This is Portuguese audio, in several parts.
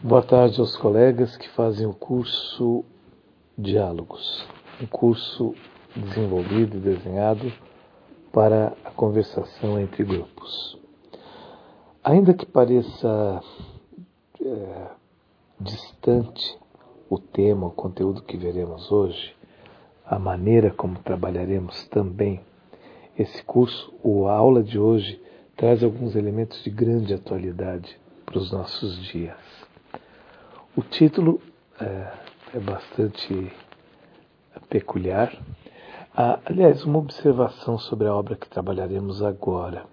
Boa tarde aos colegas que fazem o curso Diálogos, um curso desenvolvido e desenhado para a conversação entre grupos. Ainda que pareça distante o tema, o conteúdo que veremos hoje, a maneira como trabalharemos também esse curso, ou a aula de hoje, traz alguns elementos de grande atualidade para os nossos dias. O título é bastante peculiar. Aliás, uma observação sobre a obra que trabalharemos agora.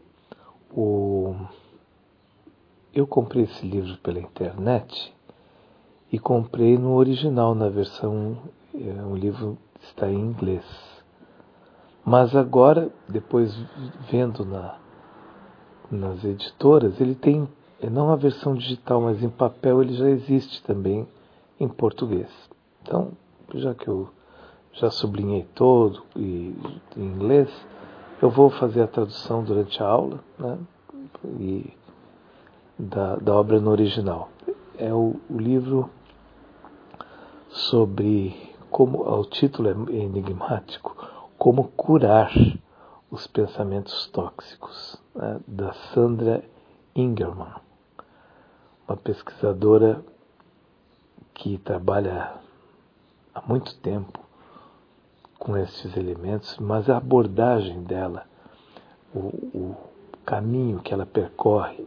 Eu comprei esse livro pela internet e comprei no original, na versão, o livro está em inglês. Mas agora, depois vendo nas editoras, ele tem, não a versão digital, mas em papel ele já existe também em português. Então, já que eu já sublinhei todo em inglês, eu vou fazer a tradução durante a aula, né, da obra no original. É o livro sobre o título é enigmático, Como Curar os Pensamentos Tóxicos, né, da Sandra Ingerman, uma pesquisadora que trabalha há muito tempo com esses elementos, mas a abordagem dela, o caminho que ela percorre,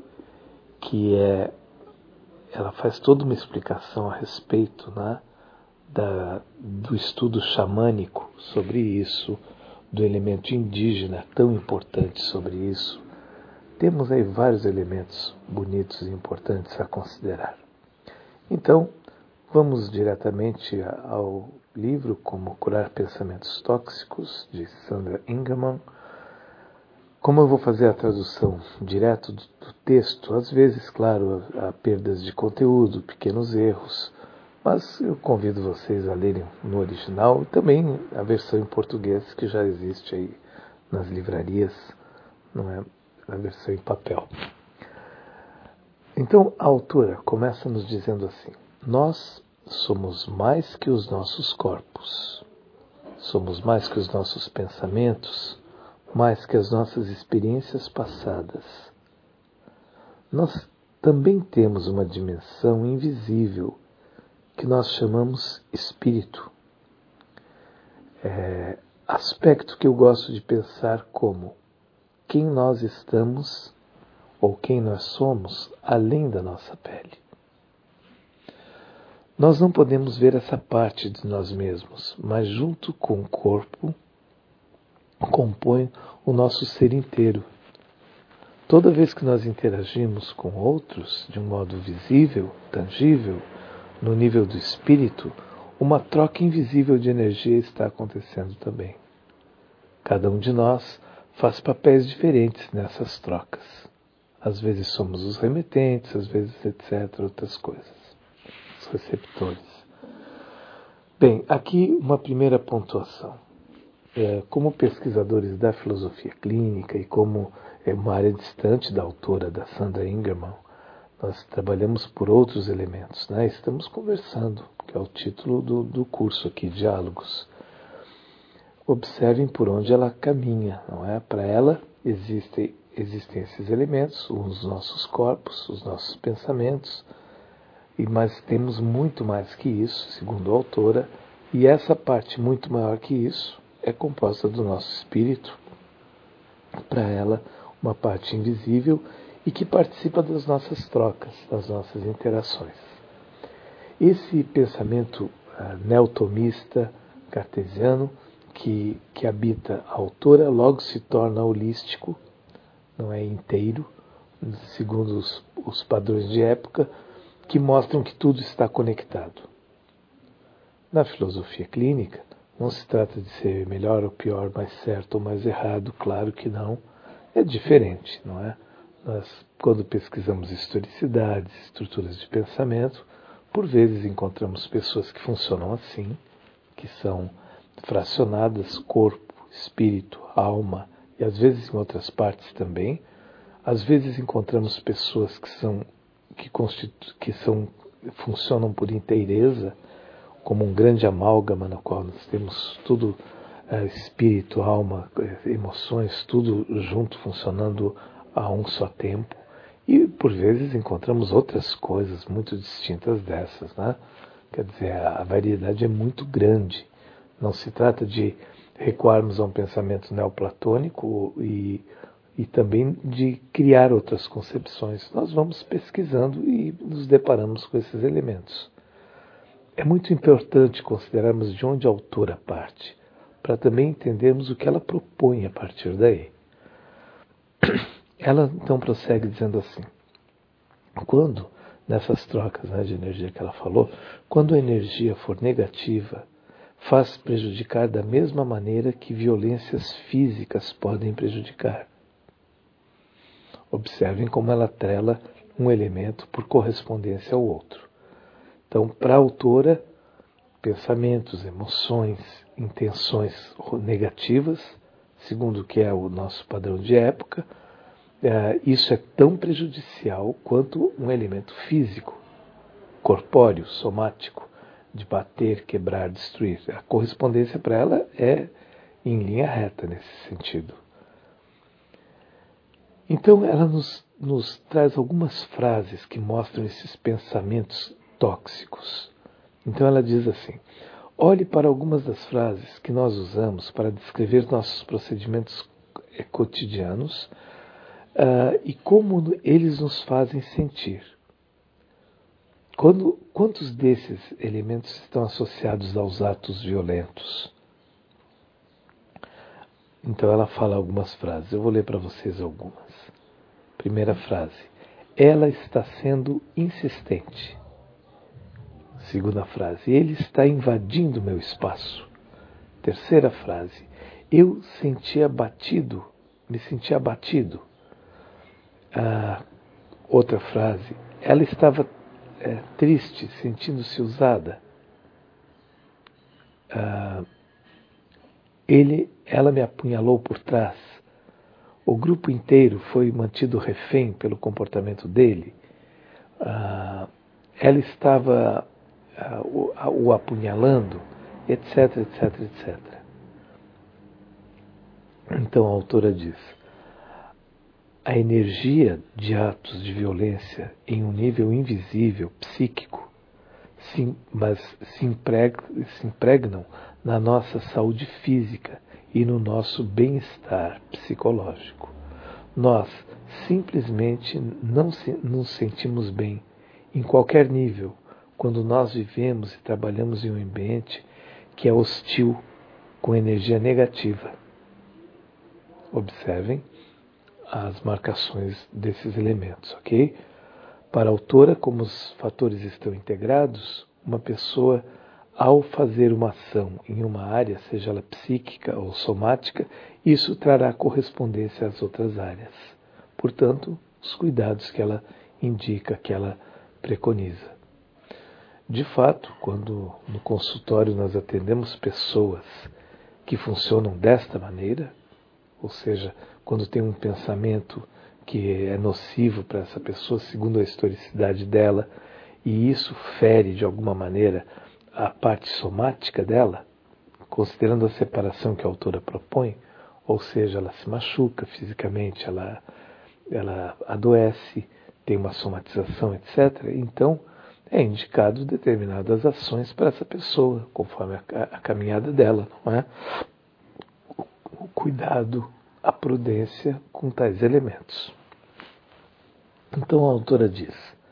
ela faz toda uma explicação a respeito, né, do estudo xamânico sobre isso, do elemento indígena tão importante sobre isso. Temos aí vários elementos bonitos e importantes a considerar. Então, vamos diretamente ao livro Como Curar Pensamentos Tóxicos, de Sandra Ingerman. Como eu vou fazer a tradução direto do texto, às vezes, claro, há perdas de conteúdo, pequenos erros, mas eu convido vocês a lerem no original e também a versão em português que já existe aí nas livrarias, não é? A versão em papel. Então, a autora começa nos dizendo assim: nós somos mais que os nossos corpos, somos mais que os nossos pensamentos, mais que as nossas experiências passadas. Nós também temos uma dimensão invisível que nós chamamos espírito. Aspecto que eu gosto de pensar como quem nós estamos ou quem nós somos além da nossa pele. Nós não podemos ver essa parte de nós mesmos, mas junto com o corpo compõe o nosso ser inteiro. Toda vez que nós interagimos com outros de um modo visível, tangível, no nível do espírito, uma troca invisível de energia está acontecendo também. Cada um de nós faz papéis diferentes nessas trocas. Às vezes somos os remetentes, às vezes etc., outras coisas. Os receptores. Bem, aqui uma primeira pontuação. Como pesquisadores da filosofia clínica e como é uma área distante da autora, da Sandra Ingerman, nós trabalhamos por outros elementos, né? Estamos conversando, que é o título do curso aqui, Diálogos. Observem por onde ela caminha, não é? Para ela existem esses elementos, os nossos corpos, os nossos pensamentos, mas temos muito mais que isso, segundo a autora, e essa parte muito maior que isso é composta do nosso espírito, para ela uma parte invisível e que participa das nossas trocas, das nossas interações. Esse pensamento neotomista, cartesiano, que habita a autora, logo se torna holístico, não é inteiro, segundo os padrões de época, que mostram que tudo está conectado. Na filosofia clínica, não se trata de ser melhor ou pior, mais certo ou mais errado, claro que não. É diferente, não é? Nós, quando pesquisamos historicidades, estruturas de pensamento, por vezes encontramos pessoas que funcionam assim, que são fracionadas, corpo, espírito, alma, e às vezes em outras partes também. Às vezes encontramos pessoas que são funcionam por inteireza, como um grande amálgama no qual nós temos tudo, espírito, alma, emoções, tudo junto funcionando a um só tempo. E por vezes encontramos outras coisas muito distintas dessas, né? Quer dizer, a variedade é muito grande. Não se trata de recuarmos a um pensamento neoplatônico e também de criar outras concepções. Nós vamos pesquisando e nos deparamos com esses elementos. É muito importante considerarmos de onde a autora parte, para também entendermos o que ela propõe a partir daí. Ela então prossegue dizendo assim: quando, nessas trocas, né, de energia que ela falou, quando a energia for negativa, faz prejudicar da mesma maneira que violências físicas podem prejudicar. Observem como ela atrela um elemento por correspondência ao outro. Então, para a autora, pensamentos, emoções, intenções negativas, segundo o que é o nosso padrão de época, isso é tão prejudicial quanto um elemento físico, corpóreo, somático, de bater, quebrar, destruir. A correspondência para ela é em linha reta nesse sentido. Então ela nos traz algumas frases que mostram esses pensamentos tóxicos. Então ela diz assim: olhe para algumas das frases que nós usamos para descrever nossos procedimentos cotidianos e como eles nos fazem sentir. Quantos desses elementos estão associados aos atos violentos? Então ela fala algumas frases. Eu vou ler para vocês algumas. Primeira frase: ela está sendo insistente. Segunda frase: ele está invadindo meu espaço. Terceira frase: eu me senti abatido. Outra frase: ela estava triste, sentindo-se usada. Ela me apunhalou por trás. O grupo inteiro foi mantido refém pelo comportamento dele. Ela estava o apunhalando, etc, etc, etc. Então a autora diz: a energia de atos de violência em um nível invisível, psíquico, mas se impregnam na nossa saúde física e no nosso bem-estar psicológico. Nós simplesmente não nos sentimos bem, em qualquer nível, quando nós vivemos e trabalhamos em um ambiente que é hostil, com energia negativa. Observem as marcações desses elementos, ok? Para a autora, como os fatores estão integrados, uma pessoa, ao fazer uma ação em uma área, seja ela psíquica ou somática, isso trará correspondência às outras áreas. Portanto, os cuidados que ela indica, que ela preconiza. De fato, quando no consultório nós atendemos pessoas que funcionam desta maneira, ou seja, quando tem um pensamento que é nocivo para essa pessoa, segundo a historicidade dela, e isso fere de alguma maneira a parte somática dela, considerando a separação que a autora propõe, ou seja, ela se machuca fisicamente, ela adoece, tem uma somatização, etc. Então, é indicado determinadas ações para essa pessoa, conforme a caminhada dela, não é? O cuidado, a prudência com tais elementos. Então a autora diz,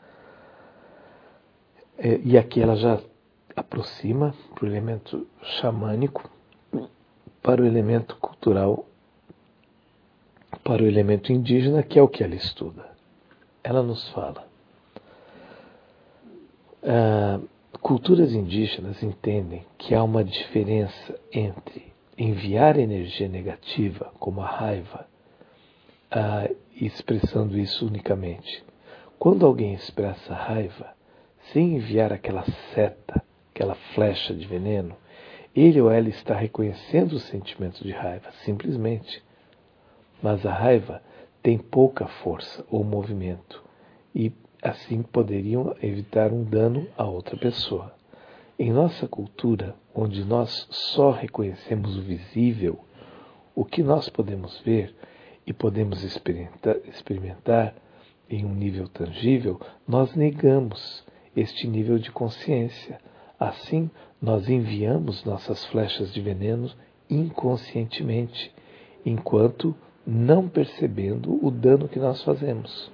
e aqui ela já aproxima para o elemento xamânico, para o elemento cultural, para o elemento indígena, que é o que ela estuda. Ela nos fala: culturas indígenas entendem que há uma diferença entre enviar energia negativa, como a raiva, expressando isso unicamente. Quando alguém expressa raiva, sem enviar aquela seta, aquela flecha de veneno, ele ou ela está reconhecendo o sentimento de raiva, simplesmente. Mas a raiva tem pouca força ou movimento, e assim poderiam evitar um dano a outra pessoa. Em nossa cultura, onde nós só reconhecemos o visível, o que nós podemos ver e podemos experimentar em um nível tangível, nós negamos este nível de consciência. Assim, nós enviamos nossas flechas de veneno inconscientemente, enquanto não percebendo o dano que nós fazemos.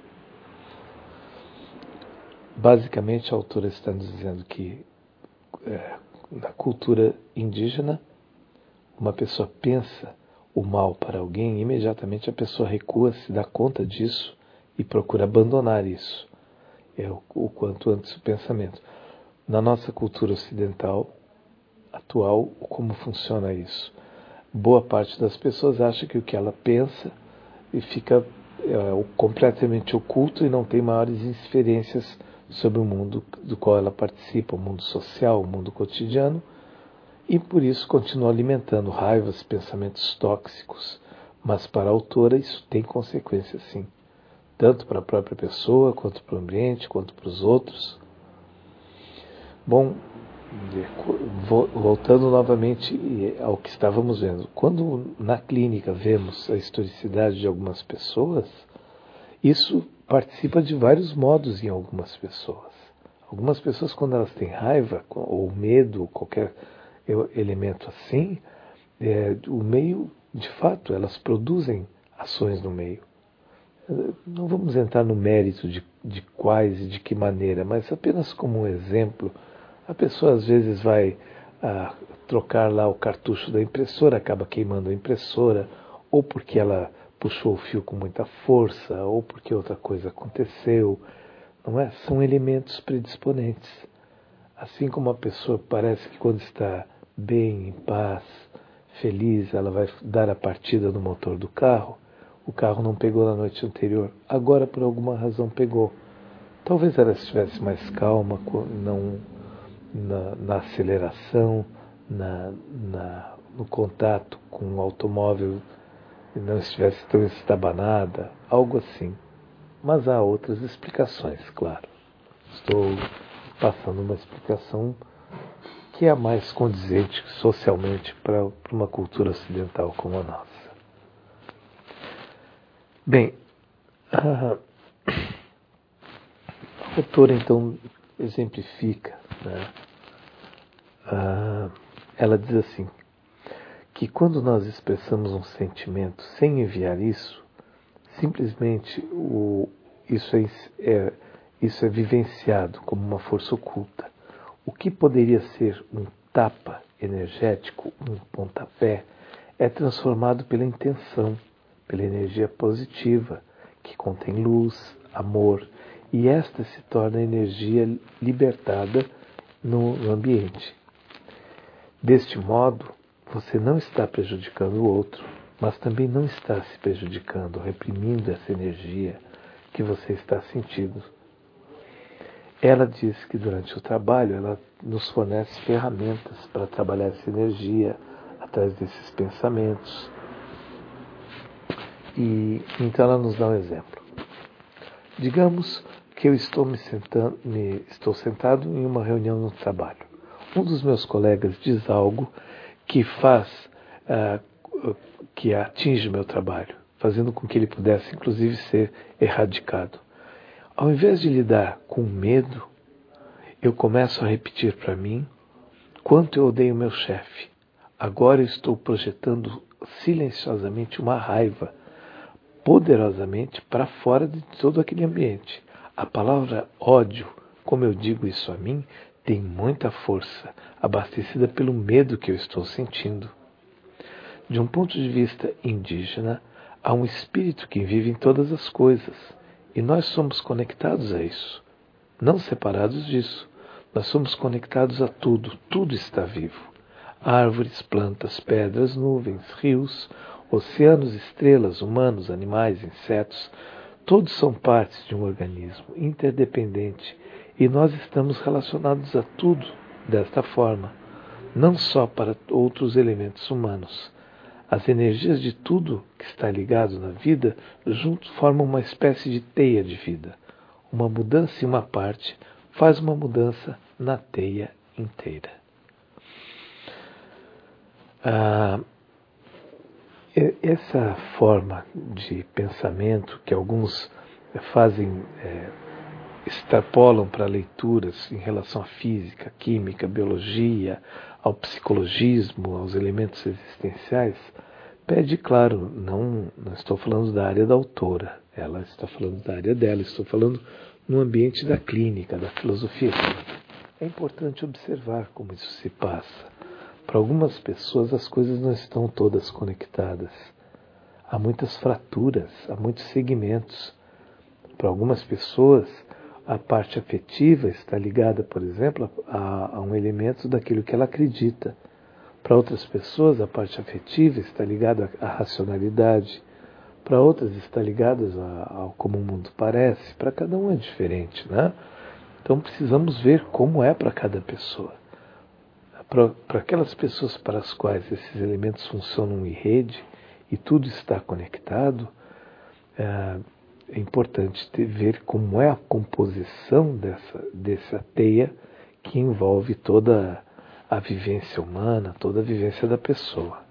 Basicamente, a autora está nos dizendo que na cultura indígena, uma pessoa pensa o mal para alguém, e imediatamente a pessoa recua, se dá conta disso e procura abandonar isso. É o quanto antes o pensamento. Na nossa cultura ocidental atual, como funciona isso? Boa parte das pessoas acha que o que ela pensa e fica completamente oculto e não tem maiores inferências sobre o mundo do qual ela participa, o mundo social, o mundo cotidiano, e por isso continua alimentando raivas, pensamentos tóxicos. Mas para a autora isso tem consequências, sim, tanto para a própria pessoa, quanto para o ambiente, quanto para os outros. Bom, voltando novamente ao que estávamos vendo, quando na clínica vemos a historicidade de algumas pessoas, isso participa de vários modos em algumas pessoas. Algumas pessoas, quando elas têm raiva ou medo, qualquer elemento assim, o meio, de fato, elas produzem ações no meio. Não vamos entrar no mérito de quais e de que maneira, mas apenas como um exemplo, a pessoa às vezes vai trocar lá o cartucho da impressora, acaba queimando a impressora, ou porque ela puxou o fio com muita força, ou porque outra coisa aconteceu. Não é? São elementos predisponentes. Assim como a pessoa parece que quando está bem, em paz, feliz, ela vai dar a partida no motor do carro, o carro não pegou na noite anterior, agora por alguma razão pegou. Talvez ela estivesse mais calma, não na aceleração, no contato com o automóvel, e não estivesse tão estabanada, algo assim. Mas há outras explicações, claro. Estou passando uma explicação que é a mais condizente socialmente para uma cultura ocidental como a nossa. Bem, a autora então exemplifica, né? Ela diz assim, que quando nós expressamos um sentimento sem enviar isso, simplesmente isso é vivenciado como uma força oculta. O que poderia ser um tapa energético, um pontapé, é transformado pela intenção, pela energia positiva, que contém luz, amor, e esta se torna energia libertada no ambiente. Deste modo, você não está prejudicando o outro, mas também não está se prejudicando, reprimindo essa energia que você está sentindo. Ela diz que durante o trabalho ela nos fornece ferramentas para trabalhar essa energia atrás desses pensamentos. E então ela nos dá um exemplo. Digamos que eu estou sentado em uma reunião no trabalho. Um dos meus colegas diz algo que que atinge o meu trabalho, fazendo com que ele pudesse, inclusive, ser erradicado. Ao invés de lidar com medo, eu começo a repetir para mim quanto eu odeio meu chefe. Agora eu estou projetando silenciosamente uma raiva, poderosamente, para fora de todo aquele ambiente. A palavra ódio, como eu digo isso a mim, tem muita força, abastecida pelo medo que eu estou sentindo. De um ponto de vista indígena, há um espírito que vive em todas as coisas, e nós somos conectados a isso, não separados disso. Nós somos conectados a tudo, tudo está vivo. Árvores, plantas, pedras, nuvens, rios, oceanos, estrelas, humanos, animais, insetos, todos são partes de um organismo interdependente e nós estamos relacionados a tudo desta forma, não só para outros elementos humanos. As energias de tudo que está ligado na vida juntos formam uma espécie de teia de vida, Uma mudança em uma parte faz uma mudança na teia inteira. Essa forma de pensamento que alguns fazem, extrapolam para leituras em relação à física, química, biologia, ao psicologismo, aos elementos existenciais, pede, claro, não estou falando da área da autora, ela está falando da área dela, estou falando no ambiente da clínica, da filosofia clínica. É importante observar como isso se passa. Para algumas pessoas as coisas não estão todas conectadas. Há muitas fraturas, há muitos segmentos. Para algumas pessoas a parte afetiva está ligada, por exemplo, a um elemento daquilo que ela acredita. Para outras pessoas, a parte afetiva está ligada à racionalidade. Para outras, está ligada ao como o mundo parece. Para cada um é diferente, né? Então, precisamos ver como é para cada pessoa. Para aquelas pessoas para as quais esses elementos funcionam em rede e tudo está conectado, é importante ver como é a composição dessa teia que envolve toda a vivência humana, toda a vivência da pessoa.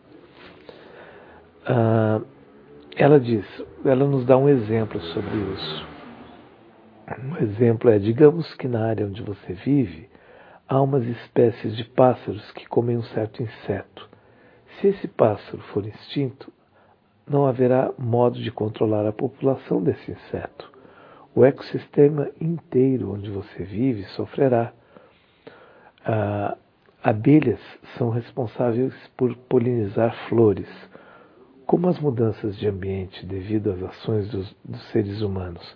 Ela nos dá um exemplo sobre isso. Um exemplo é, digamos que na área onde você vive, há umas espécies de pássaros que comem um certo inseto. Se esse pássaro for extinto, não haverá modo de controlar a população desse inseto. O ecossistema inteiro onde você vive sofrerá. Abelhas são responsáveis por polinizar flores. Como as mudanças de ambiente devido às ações dos seres humanos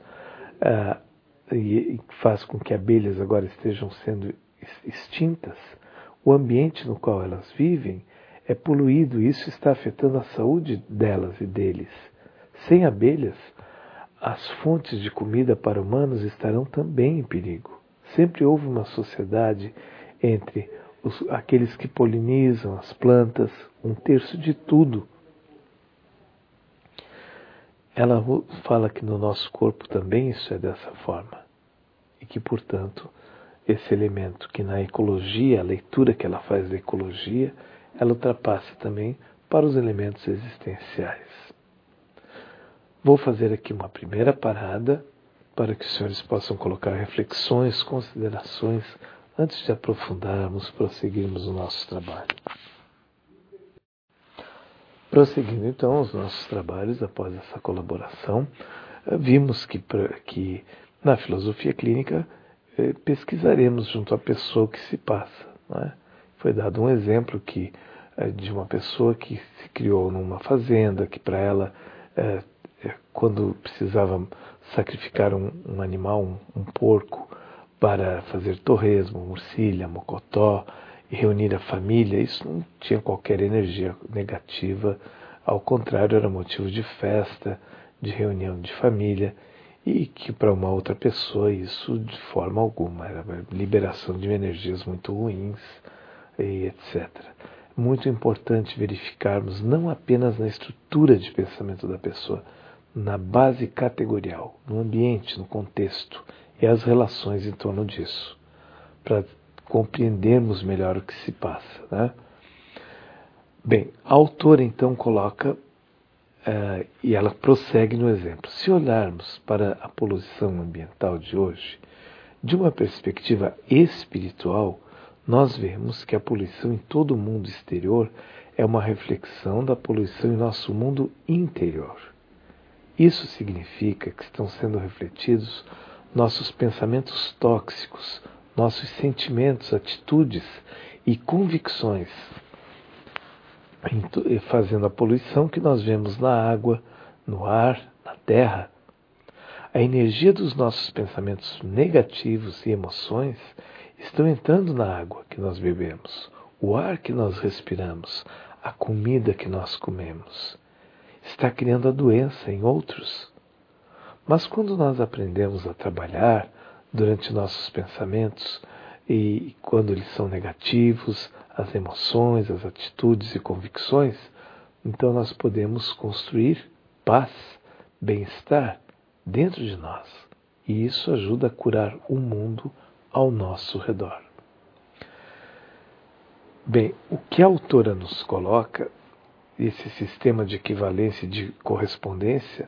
e faz com que abelhas agora estejam sendo extintas, o ambiente no qual elas vivem é poluído e isso está afetando a saúde delas e deles. Sem abelhas, as fontes de comida para humanos estarão também em perigo. Sempre houve uma sociedade entre aqueles que polinizam as plantas, 1/3 de tudo. Ela fala que no nosso corpo também isso é dessa forma. E que, portanto, esse elemento que na ecologia, a leitura que ela faz da ecologia, ela ultrapassa também para os elementos existenciais. Vou fazer aqui uma primeira parada para que os senhores possam colocar reflexões, considerações, antes de aprofundarmos, prosseguirmos o nosso trabalho. Prosseguindo então os nossos trabalhos após essa colaboração, vimos que na filosofia clínica pesquisaremos junto à pessoa o que se passa. Não é? Foi dado um exemplo de uma pessoa que se criou numa fazenda, que para ela, quando precisava sacrificar um animal, um porco, para fazer torresmo, morcilha, mocotó, e reunir a família, isso não tinha qualquer energia negativa, ao contrário, era motivo de festa, de reunião de família, e que para uma outra pessoa isso de forma alguma era liberação de energias muito ruins, e etc. Muito importante verificarmos não apenas na estrutura de pensamento da pessoa, na base categorial, no ambiente, no contexto e as relações em torno disso, para compreendermos melhor o que se passa. Né? Bem, a autora então coloca, e ela prossegue no exemplo. Se olharmos para a poluição ambiental de hoje, de uma perspectiva espiritual, nós vemos que a poluição em todo o mundo exterior é uma reflexão da poluição em nosso mundo interior. Isso significa que estão sendo refletidos nossos pensamentos tóxicos, nossos sentimentos, atitudes e convicções, fazendo a poluição que nós vemos na água, no ar, na terra. A energia dos nossos pensamentos negativos e emoções estão entrando na água que nós bebemos, o ar que nós respiramos, a comida que nós comemos. Está criando a doença em outros. Mas quando nós aprendemos a trabalhar durante nossos pensamentos, e quando eles são negativos, as emoções, as atitudes e convicções, então nós podemos construir paz, bem-estar dentro de nós. e isso ajuda a curar o mundo ao nosso redor. Bem, o que a autora nos coloca, esse sistema de equivalência e de correspondência,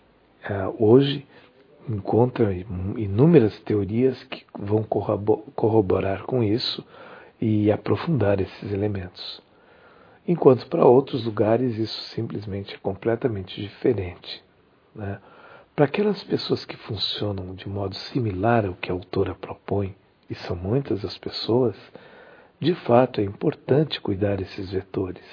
hoje encontra inúmeras teorias que vão corroborar com isso e aprofundar esses elementos. Enquanto para outros lugares isso simplesmente é completamente diferente, né? Para aquelas pessoas que funcionam de modo similar ao que a autora propõe, e são muitas as pessoas, de fato é importante cuidar desses vetores.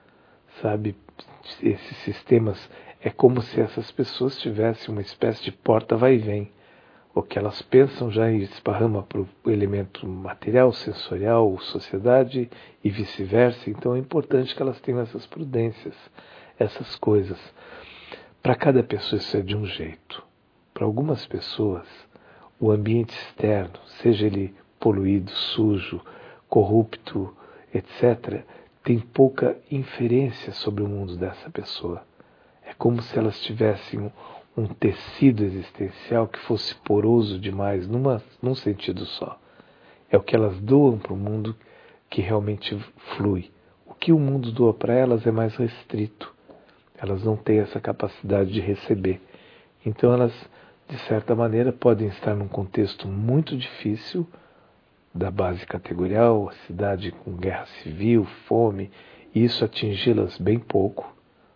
Sabe, esses sistemas é como se essas pessoas tivessem uma espécie de porta vai e vem. O que elas pensam já esparrama para o elemento material, sensorial, sociedade e vice-versa. Então é importante que elas tenham essas prudências, essas coisas. Para cada pessoa isso é de um jeito. Para algumas pessoas, o ambiente externo, seja ele poluído, sujo, corrupto, etc., tem pouca inferência sobre o mundo dessa pessoa. É como se elas tivessem um tecido existencial que fosse poroso demais, num sentido só. É o que elas doam para o mundo que realmente flui. O que o mundo doa para elas é mais restrito. Elas não têm essa capacidade de receber. Então elas, de certa maneira, podem estar num contexto muito difícil, da base categorial, a cidade com guerra civil, fome, e isso atingi-las bem pouco.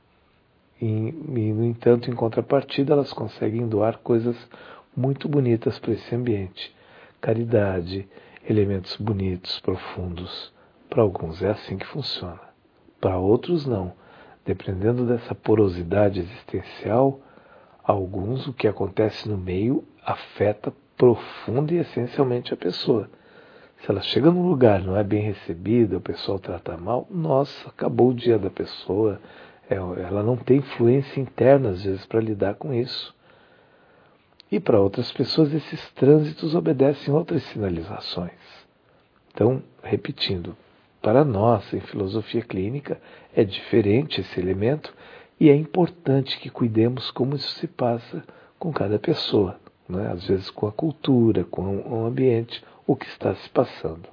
E, no entanto, em contrapartida, elas conseguem doar coisas muito bonitas para esse ambiente. Caridade, elementos bonitos, profundos. Para alguns é assim que funciona. Para outros, não. Dependendo dessa porosidade existencial, alguns o que acontece no meio afeta profunda e essencialmente a pessoa. Se ela chega num lugar e não é bem recebida, o pessoal trata mal, nossa, acabou o dia da pessoa. Ela não tem influência interna, às vezes, para lidar com isso. E para outras pessoas, esses trânsitos obedecem outras sinalizações. Então, repetindo, para nós, em filosofia clínica, é diferente esse elemento e é importante que cuidemos como isso se passa com cada pessoa, né? Às vezes com a cultura, com o ambiente, o que está se passando.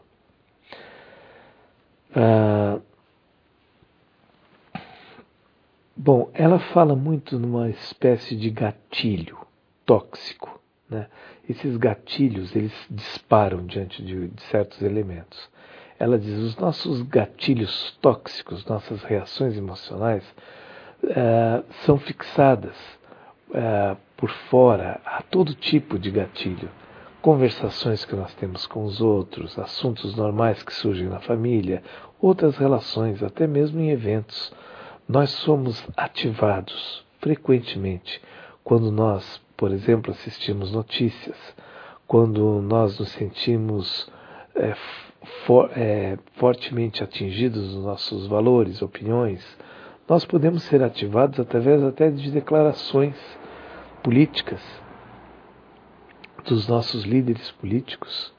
Bom, ela fala muito numa espécie de gatilho tóxico, né? Esses gatilhos, eles disparam diante de certos elementos. Ela diz, os nossos gatilhos tóxicos, nossas reações emocionais, são fixadas por fora a todo tipo de gatilho. Conversações que nós temos com os outros, assuntos normais que surgem na família, outras relações, até mesmo em eventos. Nós somos ativados frequentemente quando nós, por exemplo, assistimos notícias, quando nós nos sentimos fortemente atingidos nos nossos valores, opiniões. Nós podemos ser ativados através até de declarações políticas dos nossos líderes políticos.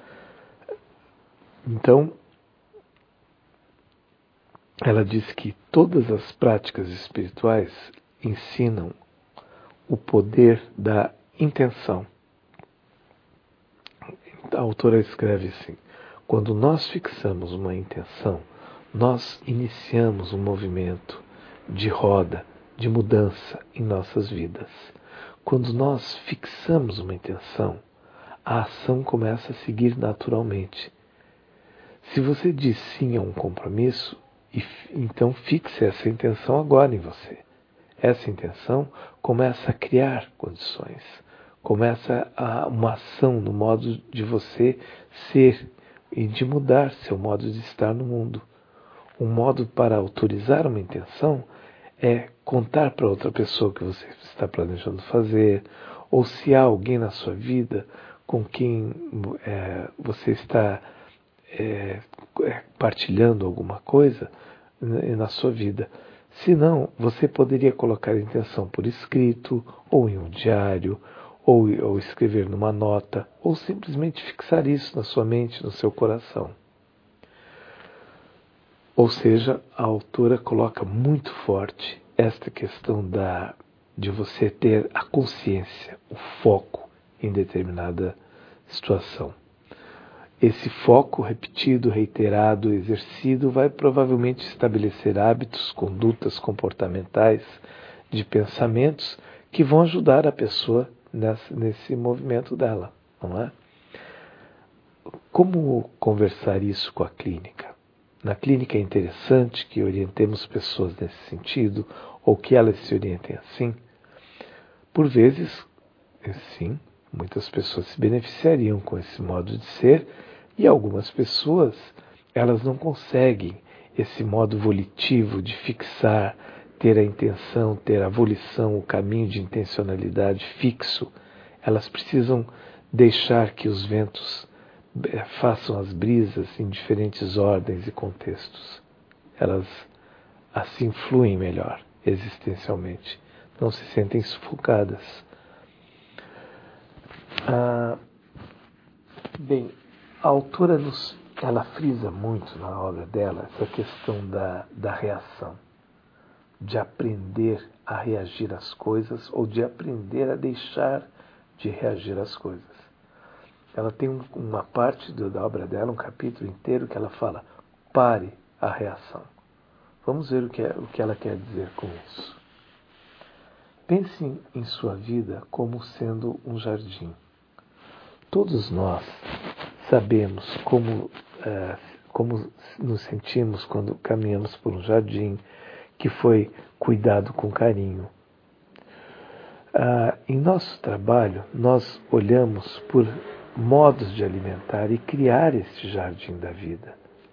Então, ela diz que todas as práticas espirituais ensinam o poder da intenção. A autora escreve assim, quando nós fixamos uma intenção, nós iniciamos um movimento de roda, de mudança em nossas vidas. Quando nós fixamos uma intenção, a ação começa a seguir naturalmente. Se você diz sim a um compromisso, então fixe essa intenção agora em você. Essa intenção começa a criar condições, começa uma ação no modo de você ser e de mudar seu modo de estar no mundo. Um modo para autorizar uma intenção é contar para outra pessoa o que você está planejando fazer, ou se há alguém na sua vida com quem você está partilhando alguma coisa na sua vida. Se não, você poderia colocar a intenção por escrito, ou em um diário, ou escrever numa nota, ou simplesmente fixar isso na sua mente, no seu coração. Ou seja, a autora coloca muito forte esta questão de você ter a consciência, o foco em determinada situação. Esse foco repetido, reiterado, exercido vai provavelmente estabelecer hábitos, condutas comportamentais, de pensamentos que vão ajudar a pessoa nesse movimento dela, não é? Como conversar isso com a clínica? Na clínica é interessante que orientemos pessoas nesse sentido ou que elas se orientem assim. Por vezes, sim, muitas pessoas se beneficiariam com esse modo de ser e algumas pessoas, elas não conseguem esse modo volitivo de fixar, ter a intenção, ter a volição, o caminho de intencionalidade fixo. Elas precisam deixar que os ventos façam as brisas em diferentes ordens e contextos. Elas assim fluem melhor existencialmente, não se sentem sufocadas. Bem, a autora ela frisa muito na obra dela essa questão da reação, de aprender a reagir às coisas ou de aprender a deixar de reagir às coisas. Ela tem uma parte da obra dela, um capítulo inteiro, que ela fala: pare a reação. Vamos ver o que ela quer dizer com isso. Pense em sua vida como sendo um jardim. Todos nós sabemos como nos sentimos quando caminhamos por um jardim que foi cuidado com carinho. Em nosso trabalho, nós olhamos por modos de alimentar e criar esse jardim da vida.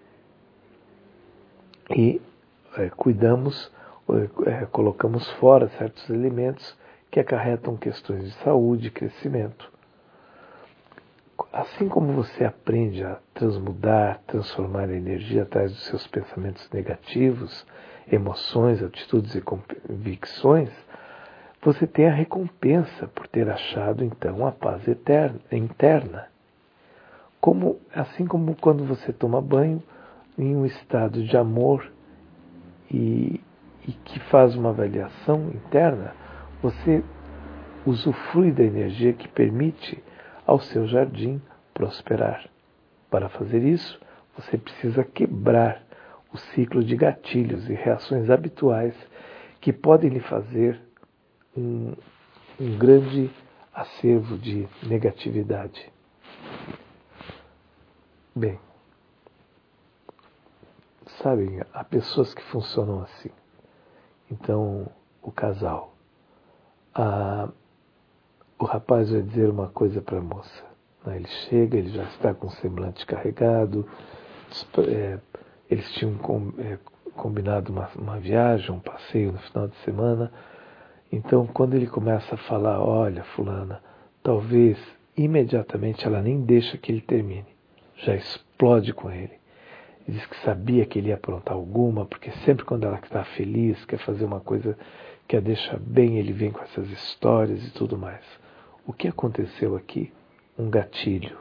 E cuidamos, colocamos fora certos elementos que acarretam questões de saúde e crescimento. Assim como você aprende a transmudar, transformar a energia atrás dos seus pensamentos negativos, emoções, atitudes e convicções, você tem a recompensa por ter achado então a paz interna. Assim como quando você toma banho em um estado de amor e que faz uma avaliação interna, você usufrui da energia que permite ao seu jardim prosperar. Para fazer isso, você precisa quebrar o ciclo de gatilhos e reações habituais que podem lhe fazer um grande acervo de negatividade. Bem, sabem, há pessoas que funcionam assim. Então, o casal. O rapaz vai dizer uma coisa para a moça. Ele chega, ele já está com o semblante carregado. Eles tinham combinado uma viagem, um passeio no final de semana. Então, quando ele começa a falar: olha, fulana, talvez imediatamente ela nem deixa que ele termine. Já explode com ele. Ele diz que sabia que ele ia aprontar alguma, porque sempre quando ela está feliz, quer fazer uma coisa que a deixa bem, ele vem com essas histórias e tudo mais. O que aconteceu aqui? Um gatilho.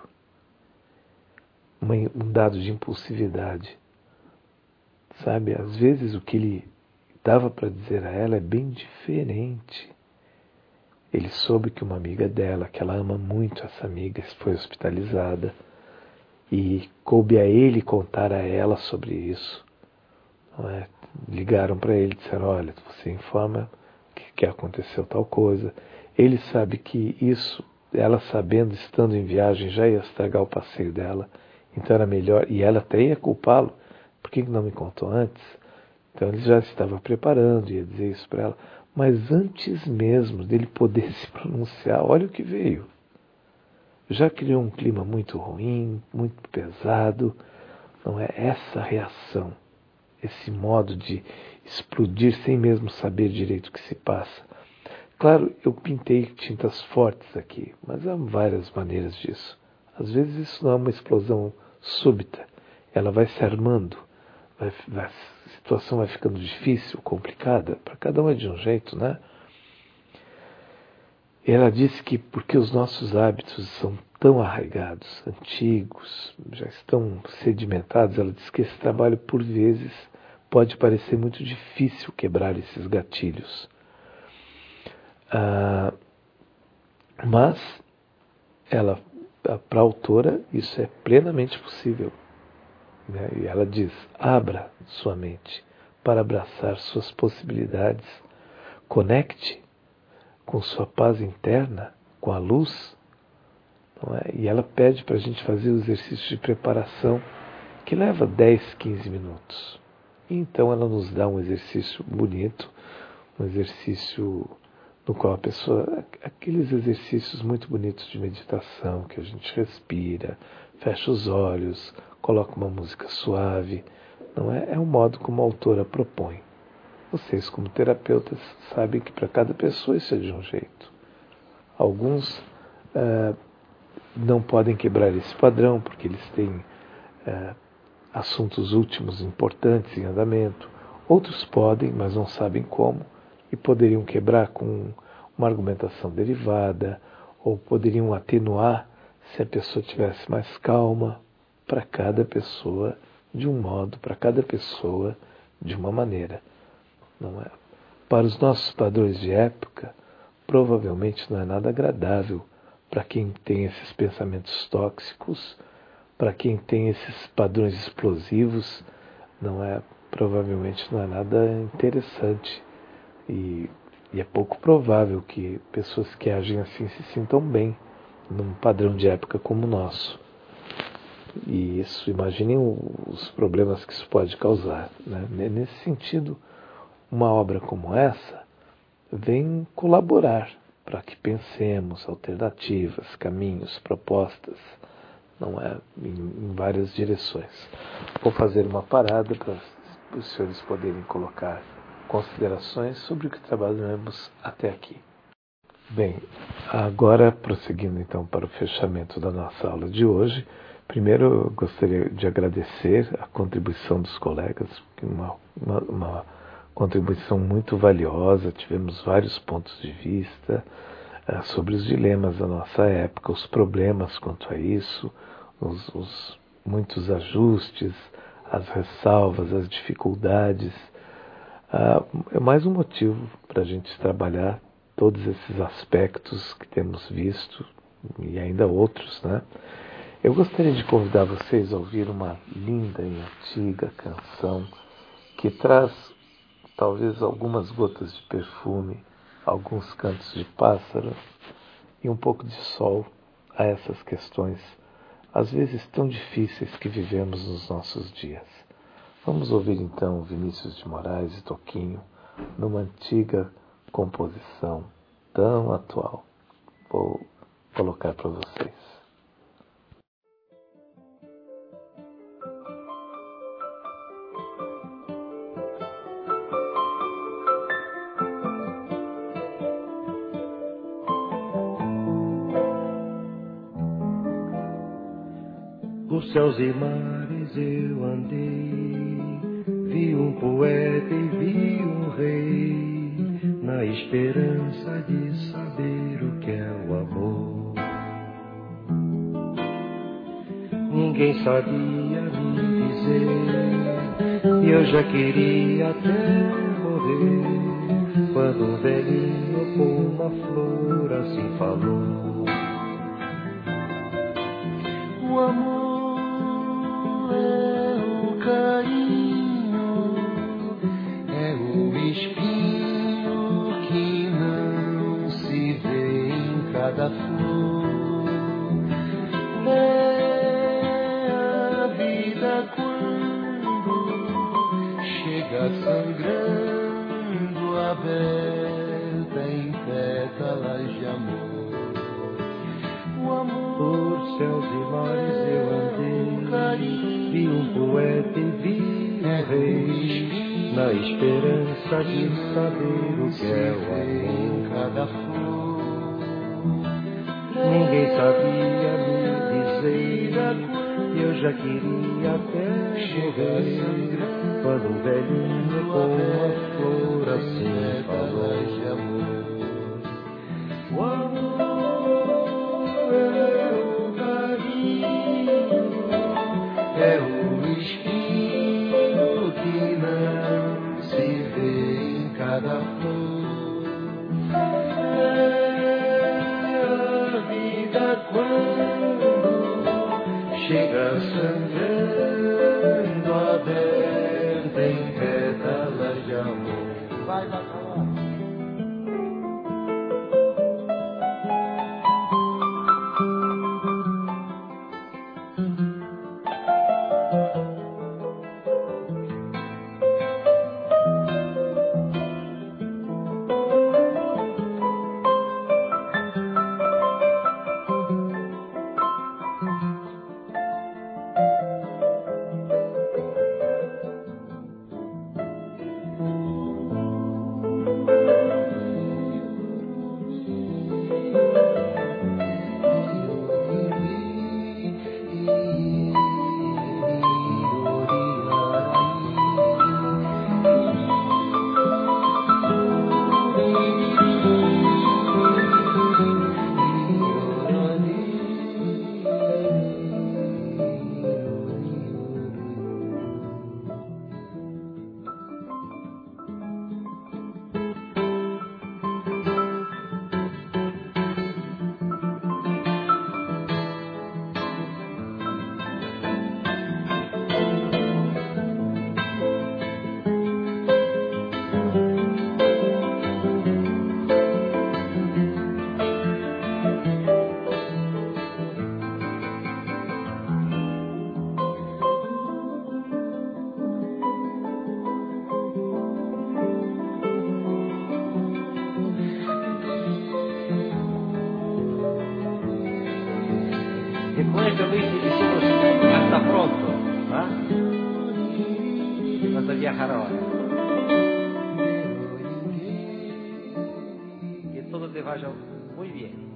Um dado de impulsividade. Sabe, às vezes o que ele dava para dizer a ela é bem diferente. Ele soube que uma amiga dela, que ela ama muito essa amiga, foi hospitalizada. E coube a ele contar a ela sobre isso. Não é? Ligaram para ele e disseram: olha, você informa que aconteceu tal coisa. Ele sabe que isso, ela sabendo, estando em viagem, já ia estragar o passeio dela. Então era melhor, e ela até ia culpá-lo. Por que não me contou antes? Então ele já estava preparando, ia dizer isso para ela. Mas antes mesmo dele poder se pronunciar, olha o que veio. Já criou um clima muito ruim, muito pesado. Não é essa reação, esse modo de explodir sem mesmo saber direito o que se passa. Claro, eu pintei tintas fortes aqui, mas há várias maneiras disso. Às vezes isso não é uma explosão súbita, ela vai se armando, a situação vai ficando difícil, complicada, para cada um é de um jeito, né? Ela disse que porque os nossos hábitos são tão arraigados, antigos, já estão sedimentados, ela disse que esse trabalho, por vezes, pode parecer muito difícil quebrar esses gatilhos. Mas para a autora, isso é plenamente possível. Né? E ela diz: abra sua mente para abraçar suas possibilidades, conecte com sua paz interna, com a luz. Não é? E ela pede para a gente fazer o exercício de preparação, que leva 10, 15 minutos. E então ela nos dá um exercício bonito, um exercício no qual a pessoa, aqueles exercícios muito bonitos de meditação, que a gente respira, fecha os olhos, coloca uma música suave, não é? É um modo como a autora propõe. Vocês, como terapeutas, sabem que para cada pessoa isso é de um jeito. Alguns não podem quebrar esse padrão, porque eles têm assuntos últimos importantes em andamento. Outros podem, mas não sabem como, e poderiam quebrar com uma argumentação derivada, ou poderiam atenuar se a pessoa tivesse mais calma. Para cada pessoa de um modo, para cada pessoa de uma maneira. Não é? Para os nossos padrões de época, provavelmente não é nada agradável para quem tem esses pensamentos tóxicos, para quem tem esses padrões explosivos, provavelmente não é nada interessante. E é pouco provável que pessoas que agem assim se sintam bem num padrão de época como o nosso. E isso, imaginem os problemas que isso pode causar. Né? Nesse sentido, uma obra como essa vem colaborar para que pensemos alternativas, caminhos, propostas, não é, em várias direções. Vou fazer uma parada para os senhores poderem colocar considerações sobre o que trabalhamos até aqui. Bem, agora prosseguindo então para o fechamento da nossa aula de hoje, primeiro eu gostaria de agradecer a contribuição dos colegas, uma contribuição muito valiosa, tivemos vários pontos de vista sobre os dilemas da nossa época, os problemas quanto a isso, os muitos ajustes, as ressalvas, as dificuldades. É mais um motivo para a gente trabalhar todos esses aspectos que temos visto e ainda outros, né? Eu gostaria de convidar vocês a ouvir uma linda e antiga canção que traz talvez algumas gotas de perfume, alguns cantos de pássaro e um pouco de sol a essas questões, às vezes tão difíceis que vivemos nos nossos dias. Vamos ouvir então Vinícius de Moraes e Toquinho numa antiga composição tão atual. Vou colocar para vocês. Por céus e mares eu andei, vi um poeta e vi um rei, na esperança de saber o que é o amor. Ninguém sabia me dizer, e eu já queria até morrer, quando um velhinho com uma flor assim falou. O amor é o carinho, é o espinho que não se vê em cada flor. É a vida quando chega sangrando, aberta em pétalas de amor. O amor. Por céus e mares eu andei, vi um poeta e vi um rei, na esperança de saber o que é o amor. Cada flor. Ninguém sabia me dizer, e eu já queria até morrer, quando um velhinho com uma flor assim falou de amor. O amor é o carinho, é o espinho que não se vê em cada flor. É a vida quando chega sangrando aberta em pétalas de amor. Vai, vai, vai. Después de Luis hicimos hasta pronto, ¿ah? Cuando viajaron. Que todo te vaya muy bien.